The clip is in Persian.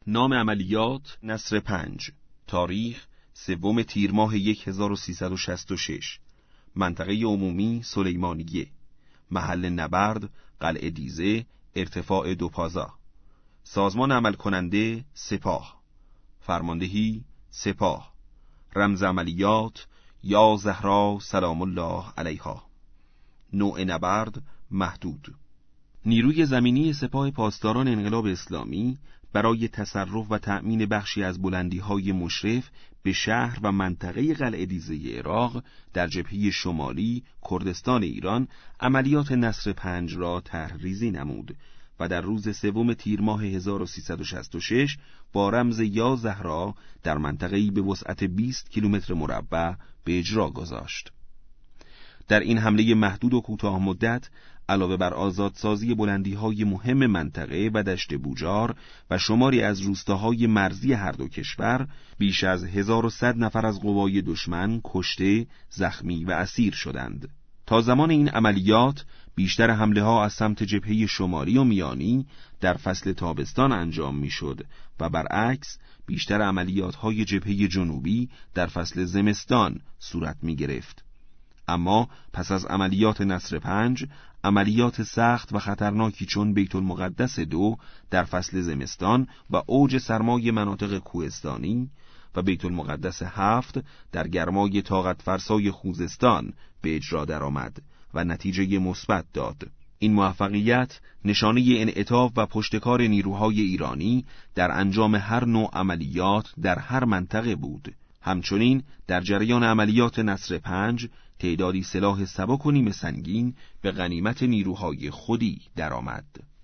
نام عملیات نصر 5. تاریخ 3 تیر ماه 1366. منطقه عمومی سلیمانیه. محل نبرد قلعه دیزه، ارتفاع 2 پازا. سازمان عمل کننده سپاه. فرماندهی سپاه. رمز عملیات یا زهرا سلام الله علیها. نوع نبرد محدود. نیروی زمینی سپاه پاسداران انقلاب اسلامی برای تصرف و تأمین بخشی از بلندی‌های مشرف به شهر و منطقه قلعه دیزه عراق در جبهه شمالی کردستان ایران عملیات نصر 5 را طرح‌ریزی نمود و در روز 3 تیر ماه 1366 با رمز یا زهرا در منطقه‌ای به وسعت 20 کیلومتر مربع به اجرا گذاشت. در این حمله محدود و کوتاه مدت علاوه بر آزادسازی بلندی‌های مهم منطقه و دشت بوجار و شماری از روستاهای مرزی هر دو کشور، بیش از 1100 نفر از قوای دشمن کشته، زخمی و اسیر شدند. تا زمان این عملیات بیشتر حمله‌ها از سمت جبهه شمالی و میانی در فصل تابستان انجام می‌شد و برعکس بیشتر عملیات‌های جبهه جنوبی در فصل زمستان صورت می‌گرفت. اما پس از عملیات نصر 5 عملیات سخت و خطرناکی چون بیت المقدس 2 در فصل زمستان و اوج سرمای مناطق کوهستانی و بیت المقدس 7 در گرمای طاقت فرسای خوزستان به اجرا درآمد و نتیجه مثبت داد. این موفقیت نشانه انعطاف و پشتکار نیروهای ایرانی در انجام هر نوع عملیات در هر منطقه بود. همچنین در جریان عملیات نصر 5 تعدادی سلاح سبک و نیمه سنگین به غنیمت نیروهای خودی درآمد.